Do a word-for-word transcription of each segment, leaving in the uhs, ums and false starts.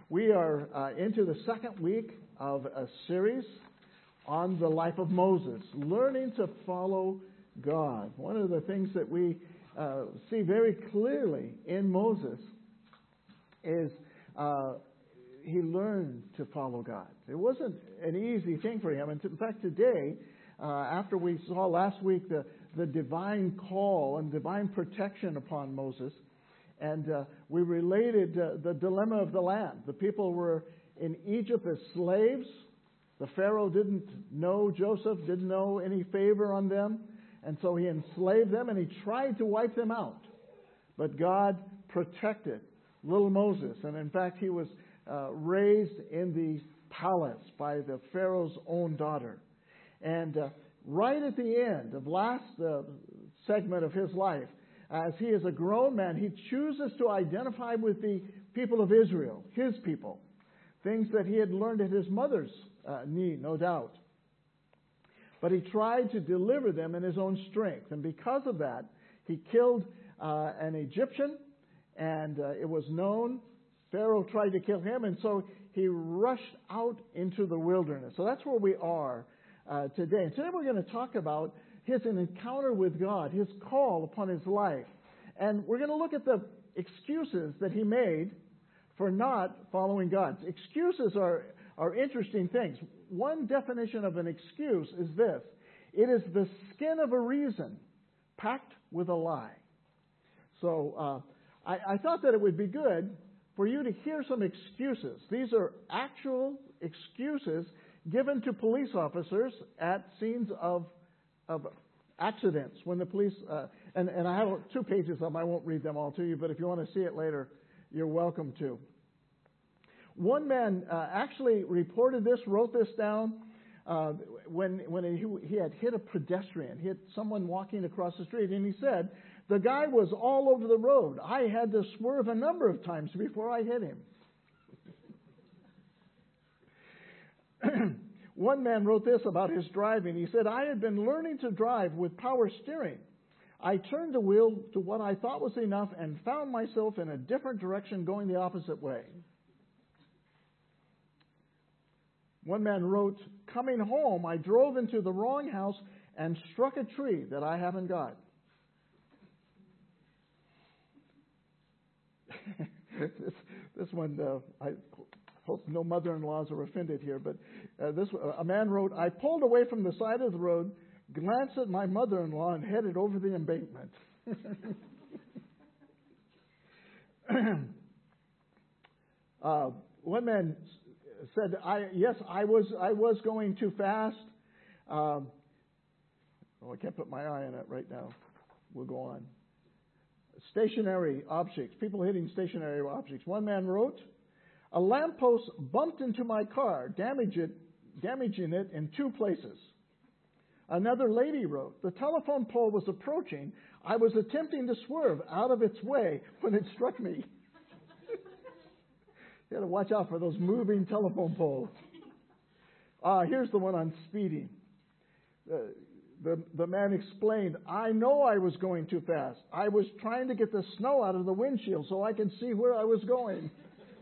We are uh, into the second week of a series on the life of Moses, learning to follow God. One of the things that we uh, see very clearly in Moses is uh, he learned to follow God. It wasn't an easy thing for him. And in fact, today, uh, after we saw last week the, the divine call and divine protection upon Moses, and uh, we related uh, the dilemma of the land. The people were in Egypt as slaves. The Pharaoh didn't know Joseph, didn't know any favor on them. And so he enslaved them and he tried to wipe them out. But God protected little Moses. And in fact, he was uh, raised in the palace by the Pharaoh's own daughter. And uh, right at the end of last uh, segment of his life, as he is a grown man, he chooses to identify with the people of Israel, his people. Things that he had learned at his mother's uh, knee, no doubt. But he tried to deliver them in his own strength. And because of that, he killed uh, an Egyptian, and uh, it was known. Pharaoh tried to kill him, and so he rushed out into the wilderness. So that's where we are uh, today. And today we're going to talk about his encounter with God, his call upon his life. And we're going to look at the excuses that he made for not following God. Excuses are, are interesting things. One definition of an excuse is this: it is the skin of a reason packed with a lie. So uh, I, I thought that it would be good for you to hear some excuses. These are actual excuses given to police officers at scenes of of accidents when the police, uh, and, and I have two pages of them. I won't read them all to you, but if you want to see it later, you're welcome to. One man uh, actually reported this, wrote this down, uh, when, when he, he had hit a pedestrian, hit someone walking across the street, and he said, the guy was all over the road. I had to swerve a number of times before I hit him. One man wrote this about his driving. He said, I had been learning to drive with power steering. I turned the wheel to what I thought was enough and found myself in a different direction going the opposite way. One man wrote, coming home, I drove into the wrong house and struck a tree that I haven't got. this, this one, uh, I hope no mother-in-laws are offended here, but uh, this a man wrote, I pulled away from the side of the road, glanced at my mother-in-law, and headed over the embankment. uh, one man said, I, yes, I was I was going too fast. Um, oh, I can't put my eye on it right now. We'll go on. Stationary objects, people hitting stationary objects. One man wrote, a lamppost bumped into my car, damage it, damaging it in two places. Another lady wrote, the telephone pole was approaching. I was attempting to swerve out of its way when it struck me. You got to watch out for those moving telephone poles. Uh, here's the one on speeding. Uh, the, the man explained, I know I was going too fast. I was trying to get the snow out of the windshield so I could see where I was going.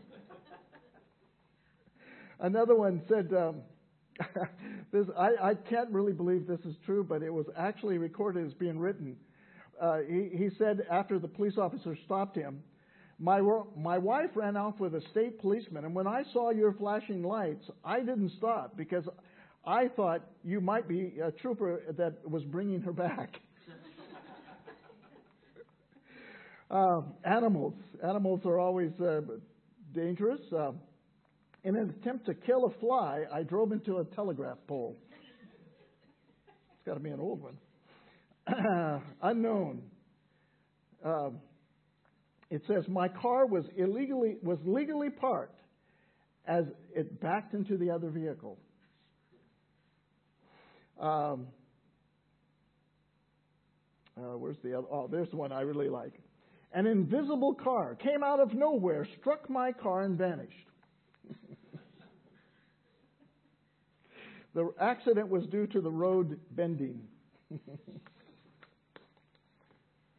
Another one said, um, this, I, I can't really believe this is true, but it was actually recorded as being written. Uh, he, he said after the police officer stopped him, my, my wife ran off with a state policeman, and when I saw your flashing lights, I didn't stop because I thought you might be a trooper that was bringing her back. uh, animals. Animals are always uh, dangerous. Uh, In an attempt to kill a fly, I drove into a telegraph pole. It's got to be an old one. Unknown. Uh, it says, my car was illegally was legally parked as it backed into the other vehicle. Um, uh, where's the other? Oh, there's the one I really like. An invisible car came out of nowhere, struck my car, and vanished. The accident was due to the road bending. It's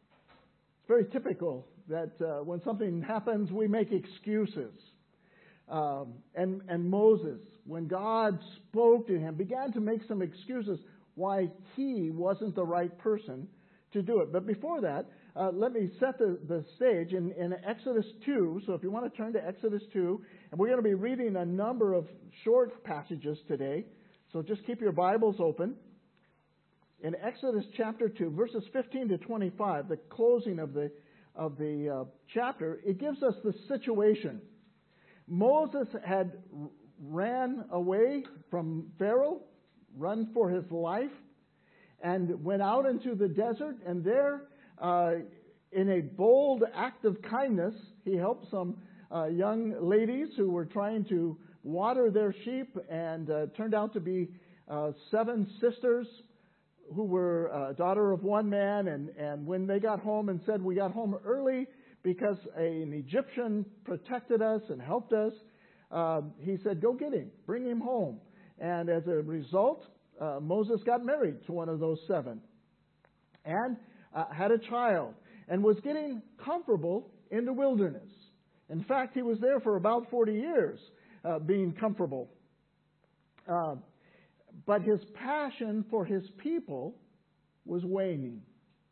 very typical that uh, when something happens, we make excuses. Um, and, and Moses, when God spoke to him, began to make some excuses why he wasn't the right person to do it. But before that, uh, let me set the, the stage in, in Exodus two. So if you want to turn to Exodus two, and we're going to be reading a number of short passages today. So just keep your Bibles open. In Exodus chapter two, verses fifteen to twenty-five, the closing of the, of the uh, chapter, it gives us the situation. Moses had ran away from Pharaoh, run for his life, and went out into the desert. And there, uh, in a bold act of kindness, he helped some uh, young ladies who were trying to water their sheep, and uh, turned out to be uh, seven sisters who were a uh, daughter of one man. And, and when they got home and said, "We got home early because an Egyptian protected us and helped us," uh, he said, "Go get him, bring him home." And as a result, uh, Moses got married to one of those seven and uh, had a child and was getting comfortable in the wilderness. In fact, he was there for about forty years uh, being comfortable. Uh, but his passion for his people was waning.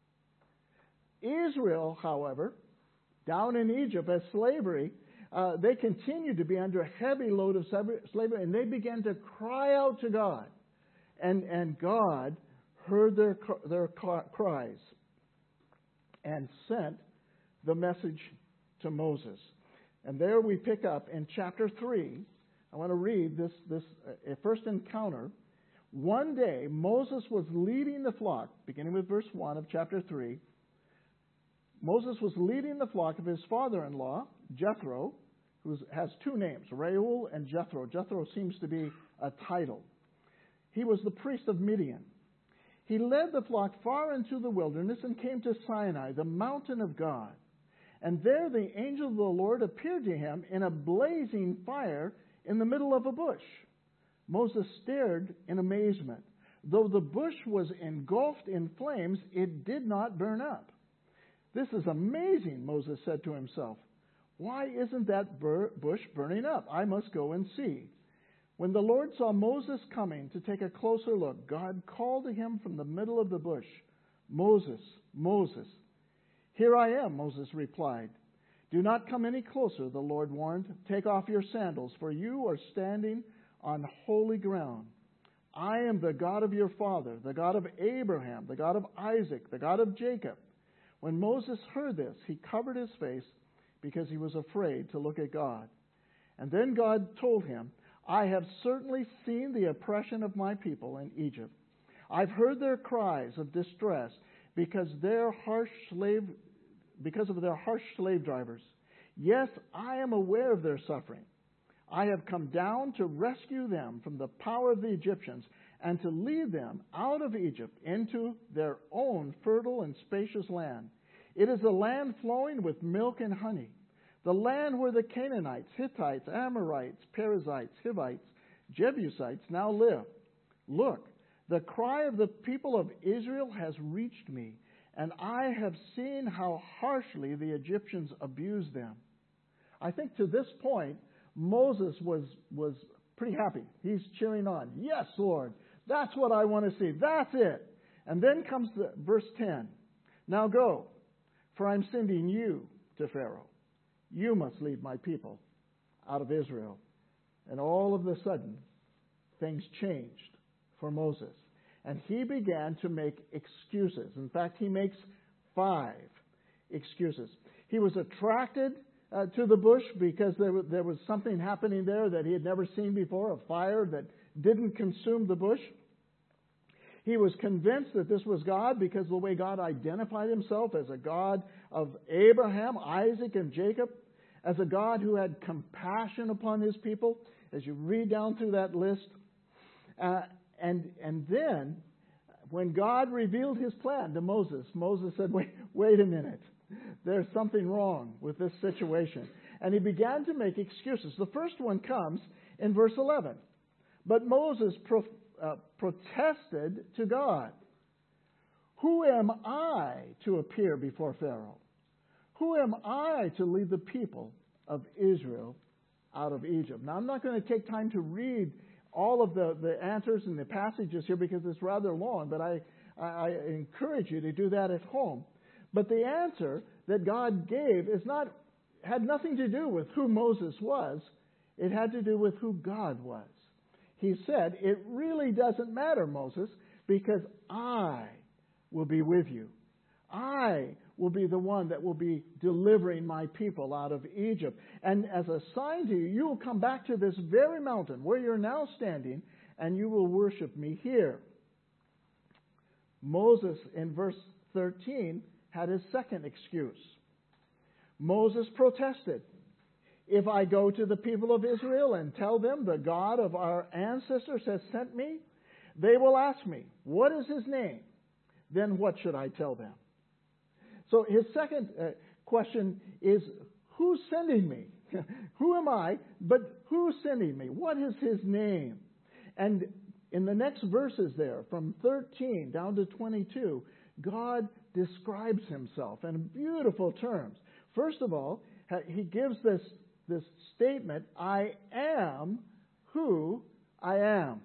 Israel, however, down in Egypt as slavery, uh, they continued to be under a heavy load of slavery, and they began to cry out to God. And, and God heard their, their cries and sent the message to Moses. And there we pick up in chapter three. I want to read this, this uh, first encounter. One day, Moses was leading the flock, beginning with verse one of chapter three. Moses was leading the flock of his father-in-law, Jethro, who has two names, Reuel and Jethro. Jethro seems to be a title. He was the priest of Midian. He led the flock far into the wilderness and came to Sinai, the mountain of God. And there the angel of the Lord appeared to him in a blazing fire in the middle of a bush. Moses stared in amazement. Though the bush was engulfed in flames, it did not burn up. "This is amazing," Moses said to himself. "Why isn't that bur- bush burning up? I must go and see." When the Lord saw Moses coming to take a closer look, God called to him from the middle of the bush, "Moses, Moses." "Here I am," Moses replied. "Do not come any closer," the Lord warned. "Take off your sandals, for you are standing on holy ground. I am the God of your father, the God of Abraham, the God of Isaac, the God of Jacob." When Moses heard this, he covered his face because he was afraid to look at God. And then God told him, "I have certainly seen the oppression of my people in Egypt. I've heard their cries of distress because their harsh slave, because of their harsh slave drivers. Yes, I am aware of their suffering. I have come down to rescue them from the power of the Egyptians and to lead them out of Egypt into their own fertile and spacious land. It is a land flowing with milk and honey, the land where the Canaanites, Hittites, Amorites, Perizzites, Hivites, Jebusites now live. Look, the cry of the people of Israel has reached me, and I have seen how harshly the Egyptians abuse them." I think to this point, Moses was, was pretty happy. He's cheering on. "Yes, Lord, that's what I want to see. That's it." And then comes the, verse ten. "Now go, for I'm sending you to Pharaoh. You must lead my people out of Israel." And all of a sudden, things changed for Moses. And he began to make excuses. In fact, he makes five excuses. He was attracted uh, to the bush because there was, there was something happening there that he had never seen before, a fire that didn't consume the bush. He was convinced that this was God because of the way God identified himself as a God of Abraham, Isaac, and Jacob, as a God who had compassion upon his people, as you read down through that list. Uh, and, and then, when God revealed his plan to Moses, Moses said, wait, wait a minute. There's something wrong with this situation. And he began to make excuses. The first one comes in verse eleven. But Moses pro- uh, protested to God. "Who am I to appear before Pharaoh? Who am I to lead the people of Israel out of Egypt. Now, I'm not going to take time to read all of the, the answers and the passages here because it's rather long, but I, I, I encourage you to do that at home. But the answer that God gave is not had nothing to do with who Moses was. It had to do with who God was. He said, it really doesn't matter, Moses, because I will be with you. I will be the one that will be delivering my people out of Egypt. And as a sign to you, you will come back to this very mountain where you're now standing, and you will worship me here. Moses, in verse thirteen, had his second excuse. Moses protested. If I go to the people of Israel and tell them the God of our ancestors has sent me, they will ask me, what is his name? Then what should I tell them? So his second uh, question is, who's sending me? Who am I? But who's sending me? What is his name? And in the next verses there, from thirteen down to twenty-two, God describes himself in beautiful terms. First of all, he gives this, this statement, I am who I am.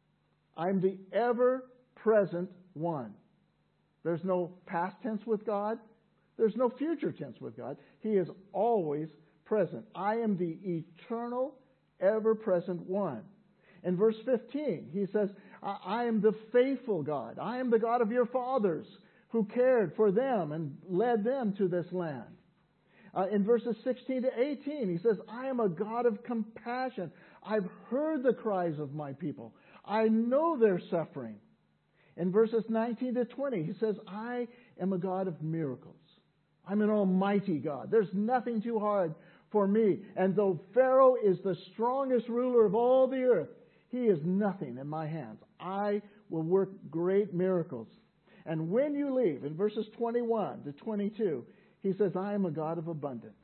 I'm the ever-present one. There's no past tense with God. There's no future tense with God. He is always present. I am the eternal, ever-present one. In verse fifteen, he says, I am the faithful God. I am the God of your fathers who cared for them and led them to this land. Uh, in verses sixteen to eighteen, he says, I am a God of compassion. I've heard the cries of my people. I know their suffering. In verses nineteen to twenty, he says, I am a God of miracles. I'm an almighty God. There's nothing too hard for me. And though Pharaoh is the strongest ruler of all the earth, he is nothing in my hands. I will work great miracles. And when you leave, in verses twenty-one to twenty-two, he says, I am a God of abundance.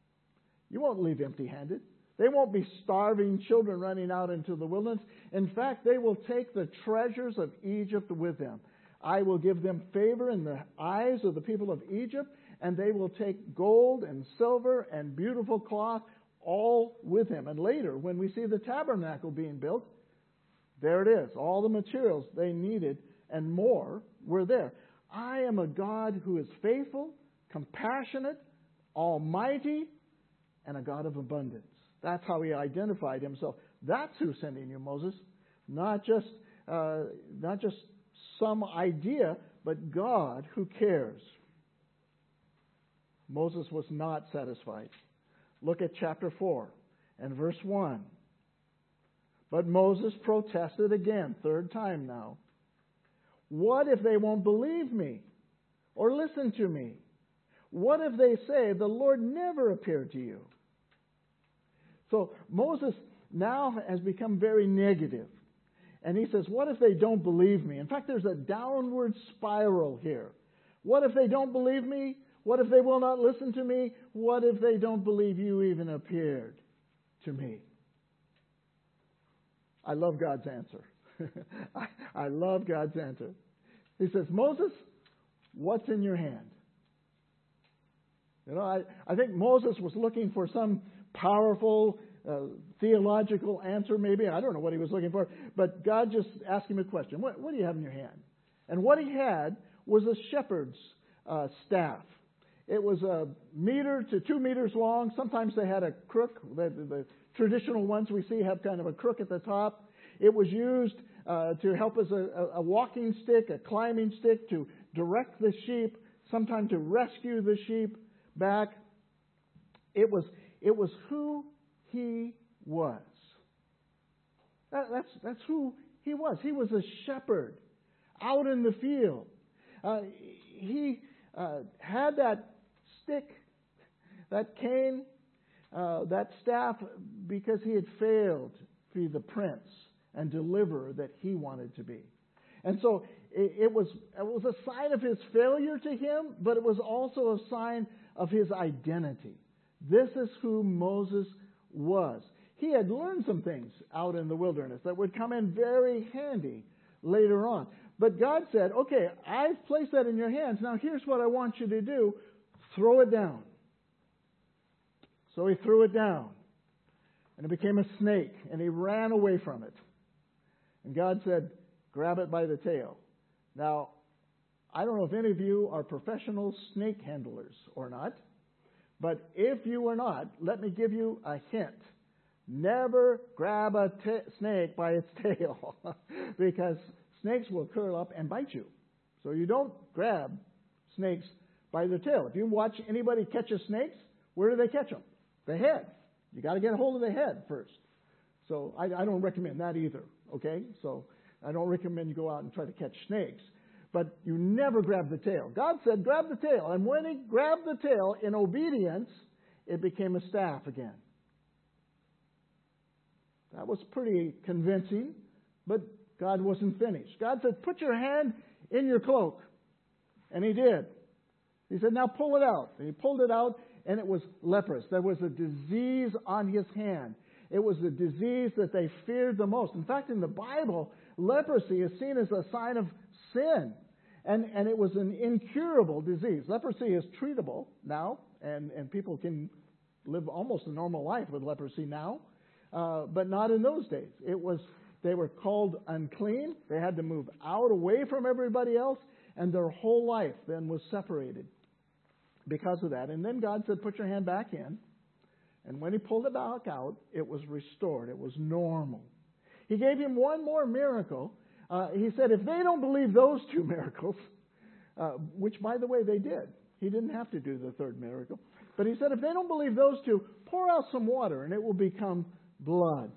You won't leave empty-handed. They won't be starving children running out into the wilderness. In fact, they will take the treasures of Egypt with them. I will give them favor in the eyes of the people of Egypt, and they will take gold and silver and beautiful cloth all with him. And later, when we see the tabernacle being built, there it is. All the materials they needed and more were there. I am a God who is faithful, compassionate, almighty, and a God of abundance. That's how he identified himself. That's who's sending you, Moses. Not just, uh, not just some idea, but God who cares. Moses was not satisfied. Look at chapter four and verse one. But Moses protested again, third time now. What if they won't believe me or listen to me? What if they say, the Lord never appeared to you? So Moses now has become very negative. And he says, what if they don't believe me? In fact, there's a downward spiral here. What if they don't believe me? What if they will not listen to me? What if they don't believe you even appeared to me? I love God's answer. I, I love God's answer. He says, Moses, what's in your hand? You know, I, I think Moses was looking for some powerful uh, theological answer, maybe. I don't know what he was looking for. But God just asked him a question. What, what do you have in your hand? And what he had was a shepherd's uh, staff. It was a meter to two meters long. Sometimes they had a crook. The, the traditional ones we see have kind of a crook at the top. It was used uh, to help as a, a walking stick, a climbing stick, to direct the sheep, sometimes to rescue the sheep back. It was, it was who he was. That, that's, that's who he was. He was a shepherd out in the field. Uh, he uh, had that stick, that cane, uh, that staff, because he had failed to be the prince and deliverer that he wanted to be. And so it, it was it was a sign of his failure to him, but it was also a sign of his identity. This is who Moses was. He had learned some things out in the wilderness that would come in very handy later on. But God said, okay, I've placed that in your hands. Now here's what I want you to do. Throw it down. So he threw it down. and it became a snake, and he ran away from it. And God said, grab it by the tail. Now, I don't know if any of you are professional snake handlers or not, but if you are not, let me give you a hint. Never grab a t- snake by its tail, because snakes will curl up and bite you. So you don't grab snakes by their tail. If you watch anybody catch a snake, where do they catch them? The head. You got to get a hold of the head first. So I, I don't recommend that either. Okay, so I don't recommend you go out and try to catch snakes. But you never grab the tail. God said, grab the tail. And when he grabbed the tail in obedience, it became a staff again. That was pretty convincing, but God wasn't finished. God said, put your hand in your cloak. And he did. He said, now pull it out. And he pulled it out, and it was leprous. There was a disease on his hand. It was the disease that they feared the most. In fact, in the Bible, leprosy is seen as a sign of sin. And, and it was an incurable disease. Leprosy is treatable now, and, and people can live almost a normal life with leprosy now. Uh, but not in those days. It was, they were called unclean. They had to move out away from everybody else, and their whole life then was separated because of that. And then God said, put your hand back in. And when he pulled it back out, it was restored. It was normal. He gave him one more miracle. Uh, he said, if they don't believe those two miracles, uh, which, by the way, they did. He didn't have to do the third miracle. But he said, if they don't believe those two, pour out some water, and it will become blood.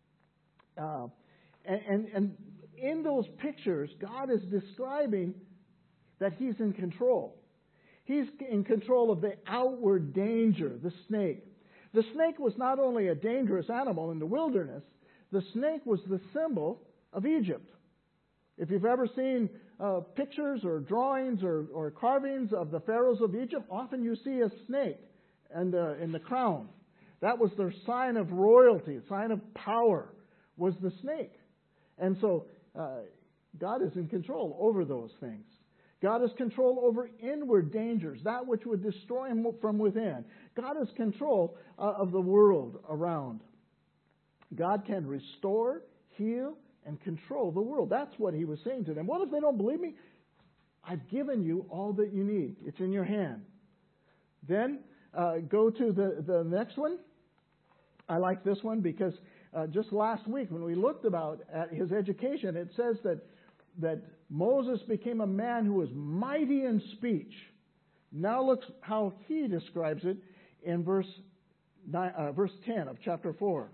Uh, and, and, and in those pictures, God is describing that he's in control. He's in control of the outward danger, the snake. The snake was not only a dangerous animal in the wilderness, the snake was the symbol of Egypt. If you've ever seen uh, pictures or drawings or, or carvings of the pharaohs of Egypt, often you see a snake and uh, in the crown. That was their sign of royalty, sign of power, was the snake. And so uh, God is in control over those things. God has control over inward dangers, that which would destroy him from within. God has control uh, of the world around. God can restore, heal, and control the world. That's what he was saying to them. What if they don't believe me? I've given you all that you need. It's in your hand. Then uh, go to the, the next one. I like this one because uh, just last week when we looked about at his education, it says that that Moses became a man who was mighty in speech. Now look how he describes it in verse nine, uh, verse ten of chapter four.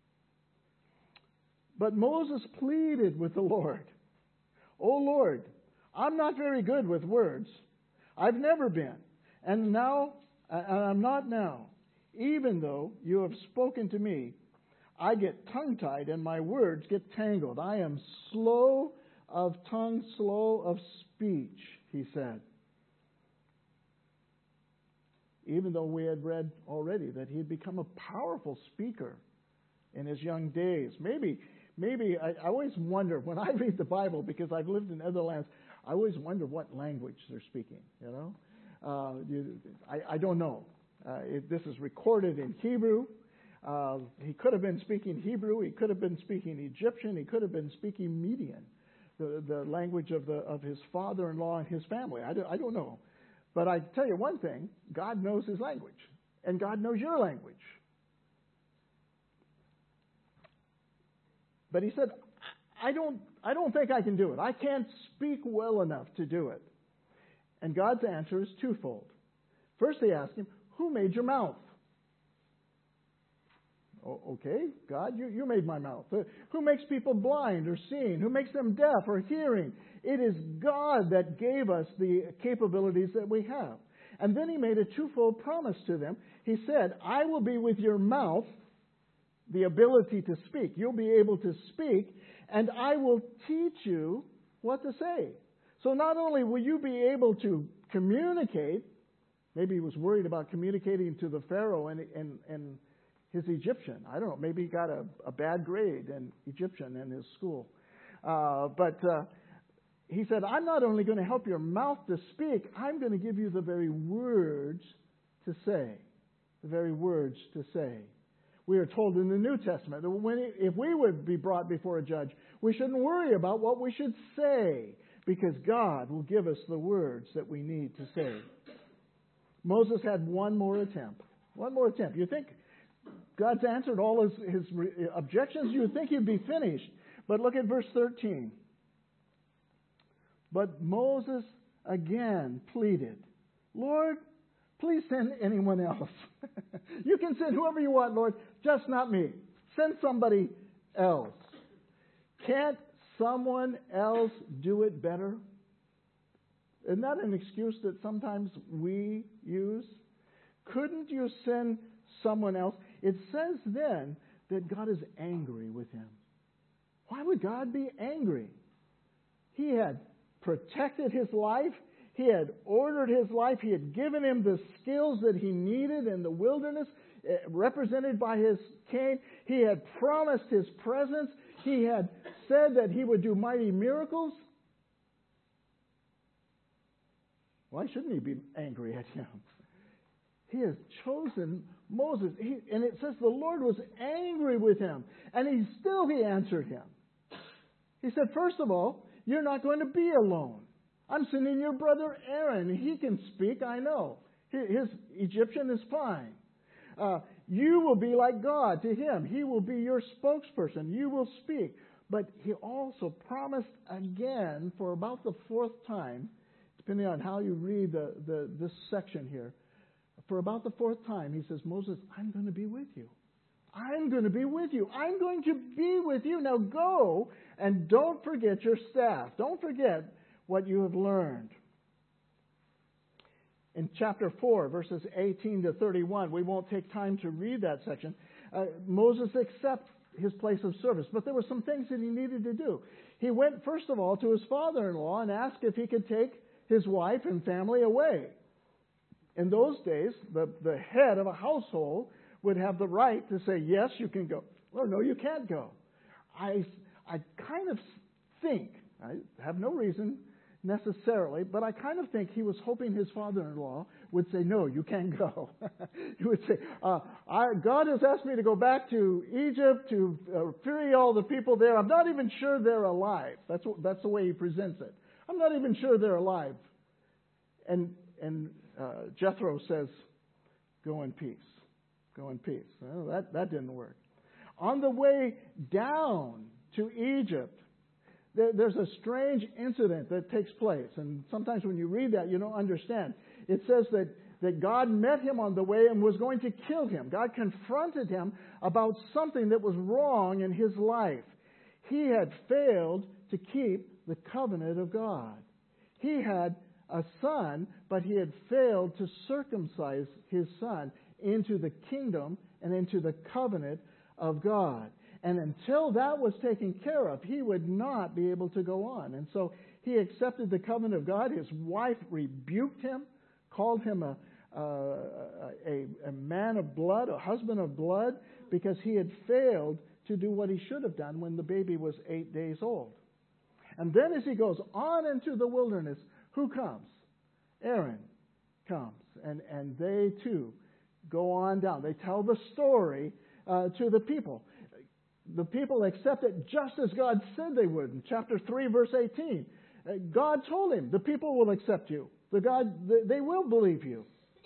But Moses pleaded with the Lord, "O Lord, I'm not very good with words. I've never been, and now and I'm not now. Even though you have spoken to me, I get tongue-tied and my words get tangled. I am slow of tongue, slow of speech," he said. Even though we had read already that he had become a powerful speaker in his young days. Maybe, maybe I, I always wonder, when I read the Bible, because I've lived in other lands, I always wonder what language they're speaking, you know. Uh, you, I, I don't know. Uh, it, this is recorded in Hebrew. Uh, he could have been speaking Hebrew. He could have been speaking Egyptian. He could have been speaking Median, the, the language of the of his father-in-law and his family. I, do, I don't know. But I tell you one thing, God knows his language. And God knows your language. But he said, I don't, I don't think I can do it. I can't speak well enough to do it. And God's answer is twofold. First, they ask him, who made your mouth? Oh, okay, God, you, you made my mouth. Uh, who makes people blind or seeing? Who makes them deaf or hearing? It is God that gave us the capabilities that we have. And then he made a twofold promise to them. He said, I will be with your mouth, the ability to speak. You'll be able to speak, and I will teach you what to say. So not only will you be able to communicate, maybe he was worried about communicating to the Pharaoh and, and, and his Egyptian. I don't know, maybe he got a, a bad grade in Egyptian in his school. Uh, but uh, he said, I'm not only going to help your mouth to speak, I'm going to give you the very words to say. The very words to say. We are told in the New Testament that when, if we would be brought before a judge, we shouldn't worry about what we should say, because God will give us the words that we need to say. Moses had one more attempt. One more attempt. You think God's answered all his, his objections? You would think he'd be finished. But look at verse thirteen. But Moses again pleaded, Lord, please send anyone else. You can send whoever you want, Lord, just not me. Send somebody else. Can't someone else do it better? Isn't that an excuse that sometimes we use? Couldn't you send someone else? It says then that God is angry with him. Why would God be angry? He had protected his life. He had ordered his life. He had given him the skills that he needed in the wilderness, represented by his cane. He had promised his presence. He had said that he would do mighty miracles. Why shouldn't he be angry at him? He has chosen Moses. He, and it says the Lord was angry with him. And he still he answered him. He said, first of all, you're not going to be alone. I'm sending your brother Aaron. He can speak, I know. His Egyptian is fine. Uh, you will be like God to him. He will be your spokesperson. You will speak. But he also promised again for about the fourth time, depending on how you read the, the, this section here, for about the fourth time, he says, Moses, I'm going to be with you. I'm going to be with you. I'm going to be with you. Now go and don't forget your staff. Don't forget what you have learned. In chapter four, verses eighteen to thirty-one, we won't take time to read that section. Uh, Moses accepts his place of service, but there were some things that he needed to do. He went, first of all, to his father-in-law and asked if he could take his wife and family away. In those days, the, the head of a household would have the right to say, yes, you can go, or no, you can't go. I, I kind of think, I have no reason necessarily, but I kind of think he was hoping his father-in-law would say, no, you can't go. He would say, uh, I, God has asked me to go back to Egypt to uh, free all the people there. I'm not even sure they're alive. That's, that's the way he presents it. I'm not even sure they're alive. And, and uh, Jethro says, go in peace. Go in peace. Well, that, that didn't work. On the way down to Egypt, there, there's a strange incident that takes place. And sometimes when you read that, you don't understand. It says that, that God met him on the way and was going to kill him. God confronted him about something that was wrong in his life. He had failed to keep the covenant of God. He had a son, but he had failed to circumcise his son into the kingdom and into the covenant of God. And until that was taken care of, he would not be able to go on. And so he accepted the covenant of God. His wife rebuked him, called him a, a, a, a man of blood, a husband of blood, because he had failed to do what he should have done when the baby was eight days old. And then as he goes on into the wilderness, who comes? Aaron comes. And, and they too go on down. They tell the story uh, to the people. The people accept it just as God said they would. In chapter three, verse eighteen, uh, God told him, the people will accept you. The God, they will believe you.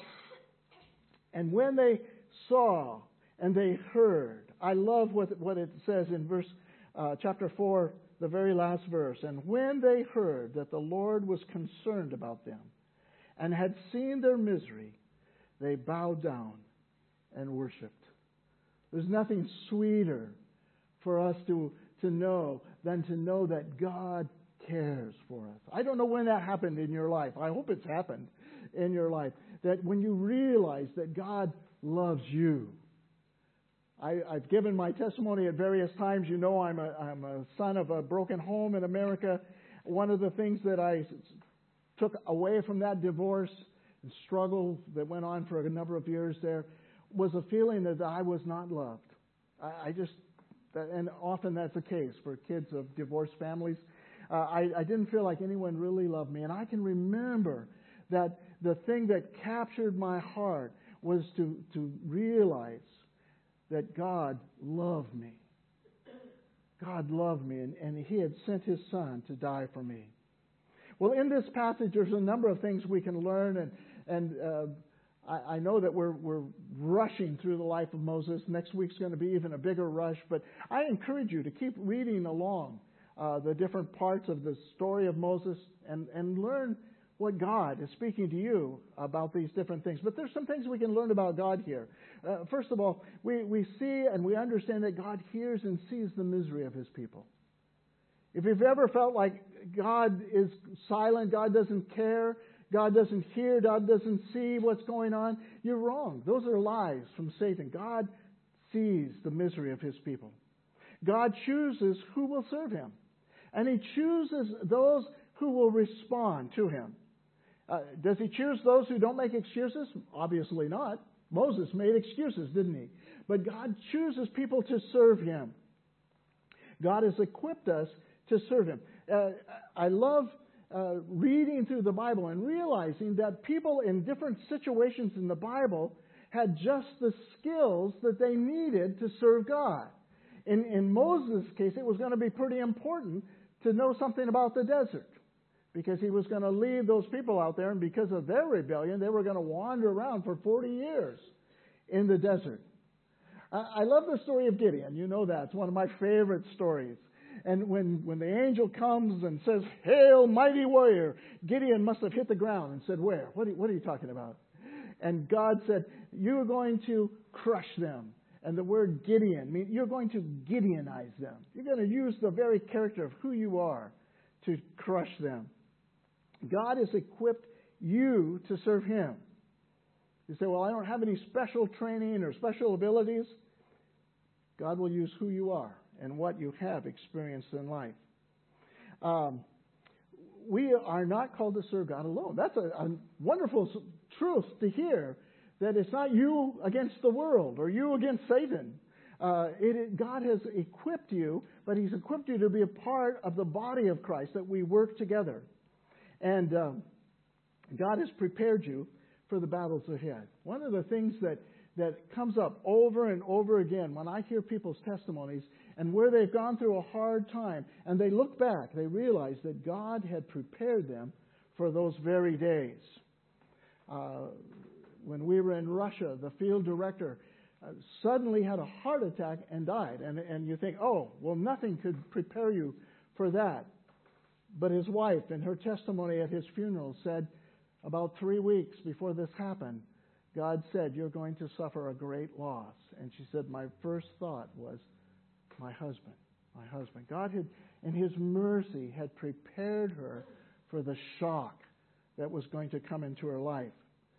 And when they saw and they heard, I love what, what it says in verse uh, chapter four, the very last verse. And when they heard that the Lord was concerned about them and had seen their misery, they bowed down and worshiped. There's nothing sweeter for us to, to know than to know that God cares for us. I don't know when that happened in your life. I hope it's happened in your life. That when you realize that God loves you. I, I've given my testimony at various times. You know I'm a, I'm a son of a broken home in America. One of the things that I took away from that divorce and struggle that went on for a number of years there was a feeling that I was not loved. I, I just, and often that's the case for kids of divorced families. Uh, I, I didn't feel like anyone really loved me. And I can remember that the thing that captured my heart was to, to realize that God loved me. God loved me, and, and He had sent His Son to die for me. Well, in this passage, there's a number of things we can learn, and and uh, I, I know that we're we're rushing through the life of Moses. Next week's going to be even a bigger rush, but I encourage you to keep reading along uh, the different parts of the story of Moses and, and learn what God is speaking to you about these different things. But there's some things we can learn about God here. Uh, first of all, we, we see and we understand that God hears and sees the misery of His people. If you've ever felt like God is silent, God doesn't care, God doesn't hear, God doesn't see what's going on, you're wrong. Those are lies from Satan. God sees the misery of His people. God chooses who will serve Him. And He chooses those who will respond to Him. Uh, does He choose those who don't make excuses? Obviously not. Moses made excuses, didn't he? But God chooses people to serve Him. God has equipped us to serve Him. Uh, I love uh, reading through the Bible and realizing that people in different situations in the Bible had just the skills that they needed to serve God. In, in Moses' case, it was going to be pretty important to know something about the desert, because he was going to lead those people out there, and because of their rebellion, they were going to wander around for forty years in the desert. I love the story of Gideon. You know that. It's one of my favorite stories. And when, when the angel comes and says, "Hail, mighty warrior," Gideon must have hit the ground and said, "Where? What are, what are you talking about?" And God said, "You are going to crush them." And the word Gideon means you're going to Gideonize them. You're going to use the very character of who you are to crush them. God has equipped you to serve Him. You say, "Well, I don't have any special training or special abilities." God will use who you are and what you have experienced in life. Um, we are not called to serve God alone. That's a, a wonderful truth to hear, that it's not you against the world or you against Satan. Uh, it, God has equipped you, but He's equipped you to be a part of the body of Christ, that we work together. And um, God has prepared you for the battles ahead. One of the things that, that comes up over and over again when I hear people's testimonies and where they've gone through a hard time, and they look back, they realize that God had prepared them for those very days. Uh, when we were in Russia, the field director uh, suddenly had a heart attack and died. And, and you think, oh, well, nothing could prepare you for that. But his wife, in her testimony at his funeral, said, about three weeks before this happened, God said, "You're going to suffer a great loss." And she said, "My first thought was, my husband, my husband." God had, in His mercy, had prepared her for the shock that was going to come into her life.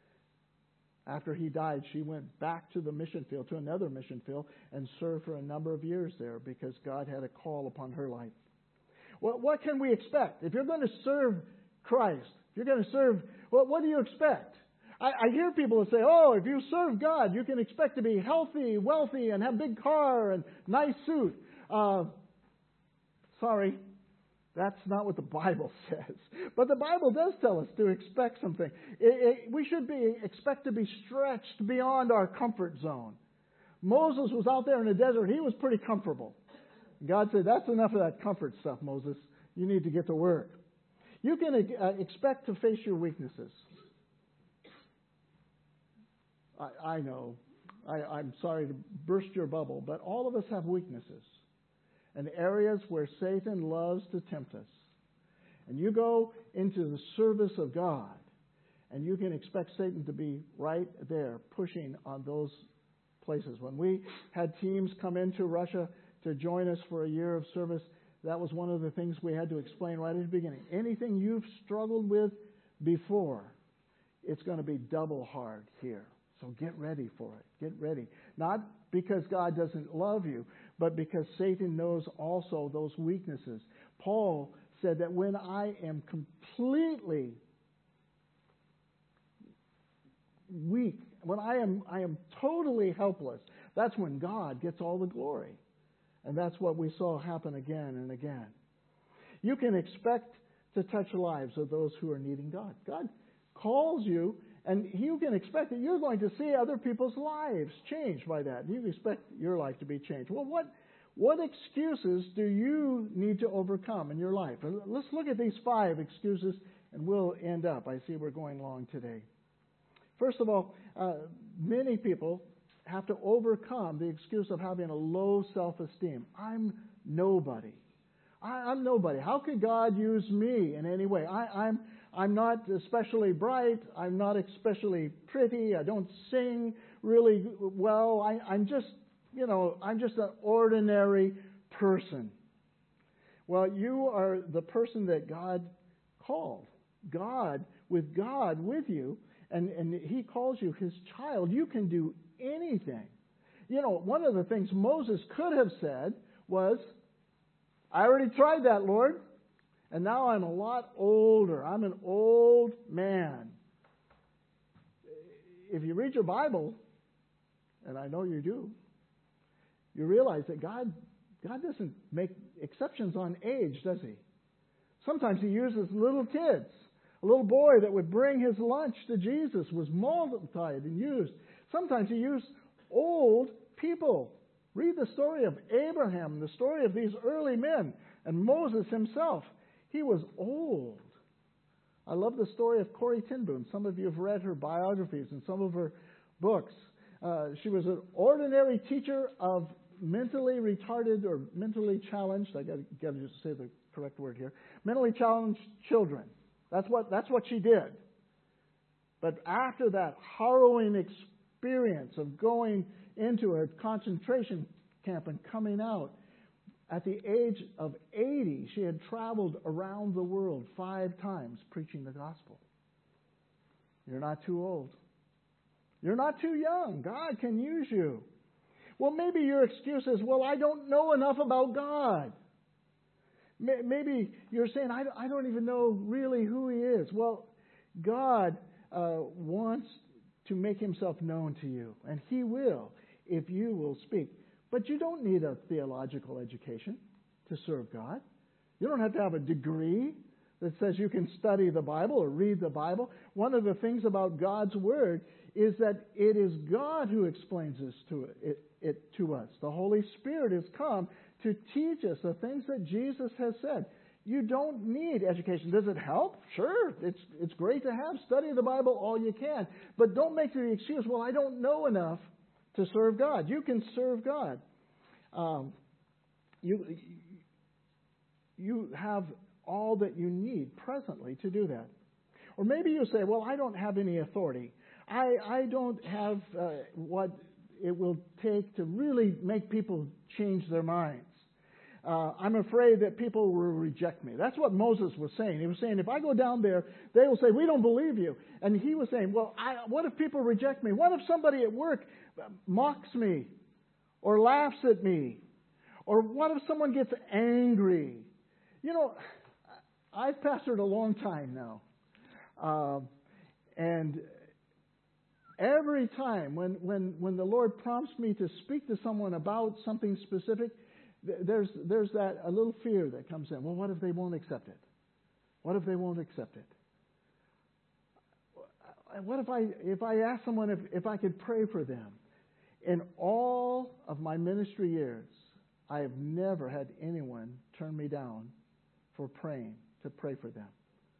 After he died, she went back to the mission field, to another mission field, and served for a number of years there because God had a call upon her life. Well, what can we expect? If you're going to serve Christ, if you're going to serve, well, what do you expect? I, I hear people say, "Oh, if you serve God, you can expect to be healthy, wealthy, and have a big car and nice suit." Uh, sorry, that's not what the Bible says. But the Bible does tell us to expect something. It, it, we should be expect to be stretched beyond our comfort zone. Moses was out there in the desert. He was pretty comfortable. God said, "That's enough of that comfort stuff, Moses. You need to get to work." You can uh, expect to face your weaknesses. I, I know. I, I'm sorry to burst your bubble, but all of us have weaknesses and areas where Satan loves to tempt us. And you go into the service of God, and you can expect Satan to be right there pushing on those places. When we had teams come into Russia to join us for a year of service, that was one of the things we had to explain right at the beginning. Anything you've struggled with before, it's going to be double hard here. So get ready for it. Get ready. Not because God doesn't love you, but because Satan knows also those weaknesses. Paul said that when I am completely weak, when I am I am totally helpless, that's when God gets all the glory. And that's what we saw happen again and again. You can expect to touch the lives of those who are needing God. God calls you And you can expect that you're going to see other people's lives changed by that. You expect your life to be changed. Well, what what excuses do you need to overcome in your life? Let's look at these five excuses, and we'll end up. I see we're going long today. First of all, uh, many people have to overcome the excuse of having a low self-esteem. I'm nobody. I, I'm nobody. How could God use me in any way? I, I'm I'm not especially bright. I'm not especially pretty. I don't sing really well. I, I'm just, you know, I'm just an ordinary person. Well, you are the person that God called. God, with God with you, and, and He calls you His child. You can do anything. You know, one of the things Moses could have said was, I already tried that, Lord. And now I'm a lot older. I'm an old man. If you read your Bible, and I know you do, you realize that God, God doesn't make exceptions on age, does He? Sometimes He uses little kids. A little boy that would bring his lunch to Jesus was multiplied and used. Sometimes He used old people. Read the story of Abraham, the story of these early men, and Moses himself. He was old. I love the story of Corrie ten Boom. Some of you have read her biographies and some of her books. Uh, she was an ordinary teacher of mentally retarded or mentally challenged, I got to say the correct word here, mentally challenged children. That's what, that's what she did. But after that harrowing experience of going into a concentration camp and coming out, at the age of eighty, she had traveled around the world five times preaching the gospel. You're not too old. You're not too young. God can use you. Well, maybe your excuse is, well, I don't know enough about God. Maybe you're saying, I don't even know really who He is. Well, God uh, wants to make Himself known to you, and He will if you will speak. But you don't need a theological education to serve God. You don't have to have a degree that says you can study the Bible or read the Bible. One of the things about God's Word is that it is God who explains this to it, it to us. The Holy Spirit has come to teach us the things that Jesus has said. You don't need education. Does it help? Sure, it's it's great to have. Study the Bible all you can. But don't make the excuse, well, I don't know enough to serve God. You can serve God. Um, you, you have all that you need presently to do that. Or maybe you say, well, I don't have any authority. I, I don't have uh, what it will take to really make people change their minds. Uh, I'm afraid that people will reject me. That's what Moses was saying. He was saying, if I go down there, they will say, we don't believe you. And he was saying, well, I, what if people reject me? What if somebody at work mocks me or laughs at me? Or what if someone gets angry? You know, I've pastored a long time now. Uh, and every time when, when, when the Lord prompts me to speak to someone about something specific, There's there's that a little fear that comes in. Well, what if they won't accept it? What if they won't accept it? What if I if I ask someone if, if I could pray for them? In all of my ministry years, I have never had anyone turn me down for praying, to pray for them.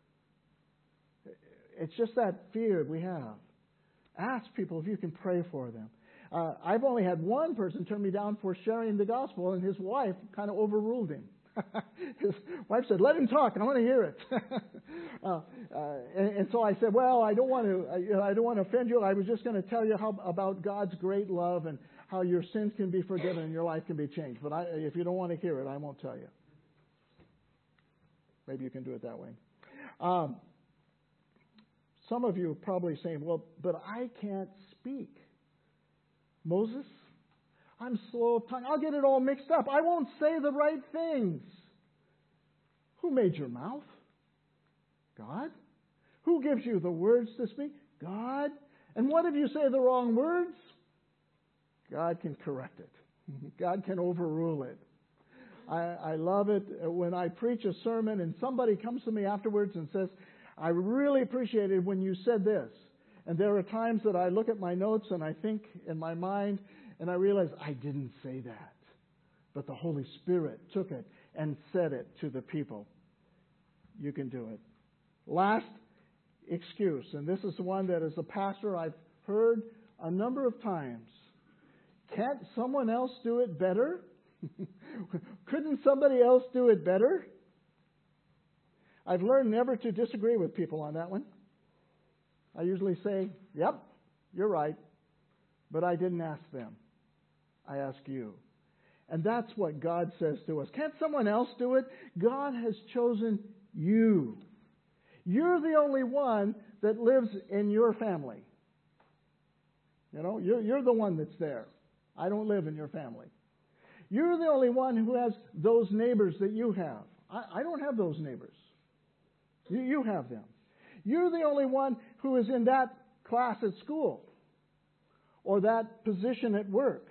It's just that fear we have. Ask people if you can pray for them. Uh, I've only had one person turn me down for sharing the gospel, and his wife kind of overruled him. His wife said, let him talk, I want to hear it. uh, uh, and, and so I said, well, I don't want to I, you know, I don't want to offend you. I was just going to tell you how about God's great love and how your sins can be forgiven and your life can be changed. But I, if you don't want to hear it, I won't tell you. Maybe you can do it that way. Um, some of you are probably saying, well, but I can't speak. Moses, I'm slow of tongue. I'll get it all mixed up. I won't say the right things. Who made your mouth? God. Who gives you the words to speak? God. And what if you say the wrong words? God can correct it. God can overrule it. I, I love it when I preach a sermon and somebody comes to me afterwards and says, I really appreciated when you said this. And there are times that I look at my notes and I think in my mind and I realize I didn't say that. But the Holy Spirit took it and said it to the people. You can do it. Last excuse, and this is one that as a pastor I've heard a number of times. Can't someone else do it better? Couldn't somebody else do it better? I've learned never to disagree with people on that one. I usually say, yep, you're right, but I didn't ask them. I asked you. And that's what God says to us. Can't someone else do it? God has chosen you. You're the only one that lives in your family. You know, you're, you're the one that's there. I don't live in your family. You're the only one who has those neighbors that you have. I, I don't have those neighbors. You, you have them. You're the only one who is in that class at school or that position at work.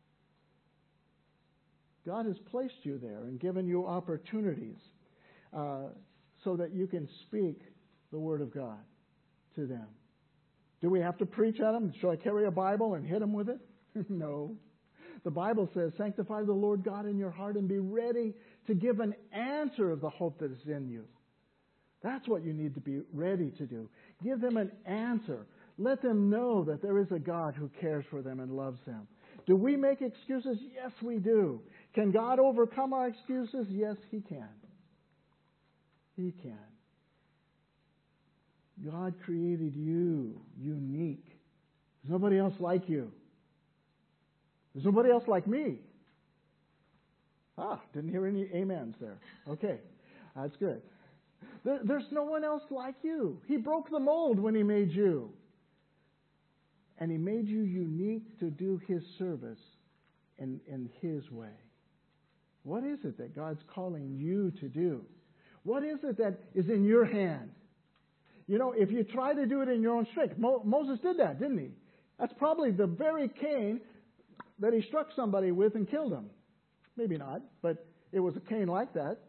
God has placed you there and given you opportunities uh, so that you can speak the Word of God to them. Do we have to preach at them? Shall I carry a Bible and hit them with it? No. The Bible says, sanctify the Lord God in your heart and be ready to give an answer of the hope that is in you. That's what you need to be ready to do. Give them an answer. Let them know that there is a God who cares for them and loves them. Do we make excuses? Yes, we do. Can God overcome our excuses? Yes, He can. He can. God created you unique. There's nobody else like you. There's nobody else like me. Ah, didn't hear any amens there. Okay, that's good. There, there's no one else like you. He broke the mold when He made you. And He made you unique to do His service in, in His way. What is it that God's calling you to do? What is it that is in your hand? You know, if you try to do it in your own strength, Mo- Moses did that, didn't he? That's probably the very cane that he struck somebody with and killed him. Maybe not, but it was a cane like that.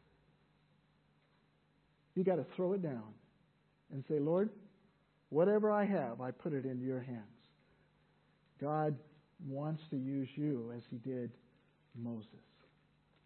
You got to throw it down and say, Lord, whatever I have, I put it into your hands. God wants to use you as He did Moses.